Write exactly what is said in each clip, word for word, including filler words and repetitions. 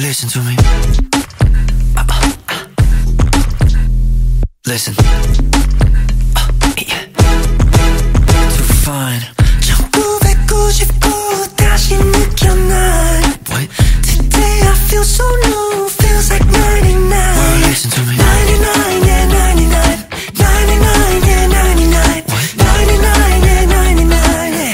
listen to me. uh, uh, uh. Listen. uh, yeah. Too fine. 천구백구십구 다시 느껴 난 What? Today I feel so new. Feels like ninety-nine. Well, listen to me. ninety-nine, yeah, ninety-nine. ninety-nine, yeah, ninety-nine. What? ninety-nine, yeah, ninety-nine, yeah.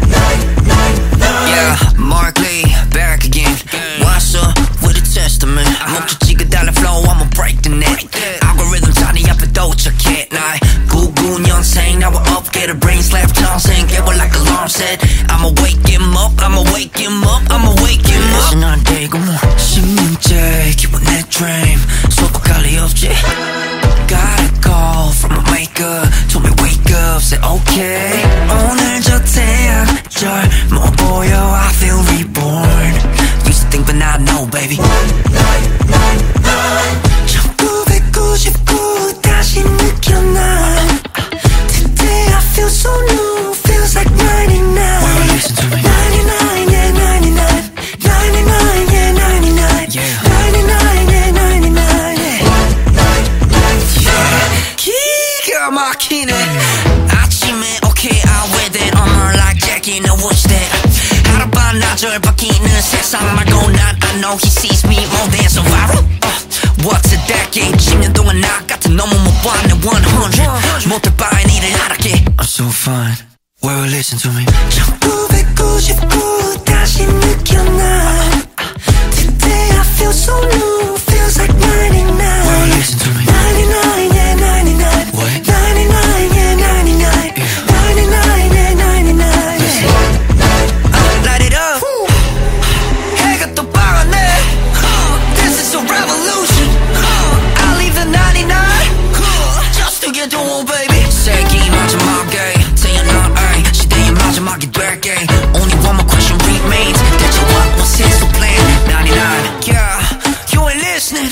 Yeah, Mark Lee, back again. What's up with a testament? 목적지가 달라 flow, I'ma break the net. Algorithm 자리 앞에 도착해. 날 구구 년생 나와 업계를 brain slap 평생 깨워 like alarm set. I'ma wake him up, I'ma wake him up, I'ma wake him up. Listen 안 되고 뭐 신문제 기본 내 dream 소폭 할 리 없지. Got a call from my maker, told me wake up, said okay. 오늘 저 태양 젊어 보여, I feel reborn. Used to think but now I know baby. 천구백구십구 다시 느껴 난 Today I feel so new, feels like ninety-nine. Well, listen to me. ninety-nine, yeah, ninety-nine. ninety-nine, yeah, ninety-nine. Yeah. ninety-nine, yeah, ninety-nine, yeah. Yeah. 기가 막히네. 아침에 okay, I wear that armor like Jackie, no watch that. 하루반나절 바뀌는 세상 말고 난 I know he sees me more than so viral. uh, What's a decade? 십 년 동안 나 같은 너무 못 봤네 one hundred. 못할 바엔 일을 하라게. I'm so fine. Well, listen to me. 천구백구십구 다시 느껴 난 Today I feel so new. Feels like ninety-nine. Well, listen to me. ninety-nine, yeah, ninety-nine. What? ninety-nine, yeah, ninety-nine. Yeah. ninety-nine, yeah, ninety-nine. Listen. Yeah. Light it up. 해가 또 밝았네. This is a revolution. I'll leave the ninety-nine just to get on, baby. 세기 마지막에 태어난 ай 시대의 마지막이 될게. Only one more question remains. 대체 what was his plan? ninety-nine. Yeah, you ain't listening.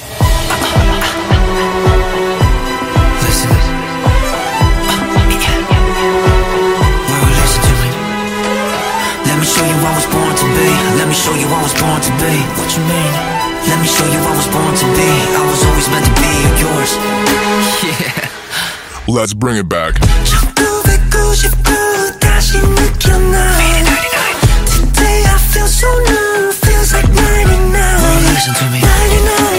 Listen. Uh, yeah. Well, listen to me. Let me show you I was born to be. Let me show you I was born to be. What you mean? Let me show you I was born to be. I was always meant to be yours. Yeah. Let's bring it back. 천구백구십구 다시 느껴 난 Today I feel so new. Feels like ninety-nine. Well, listen to me. ninety-nine.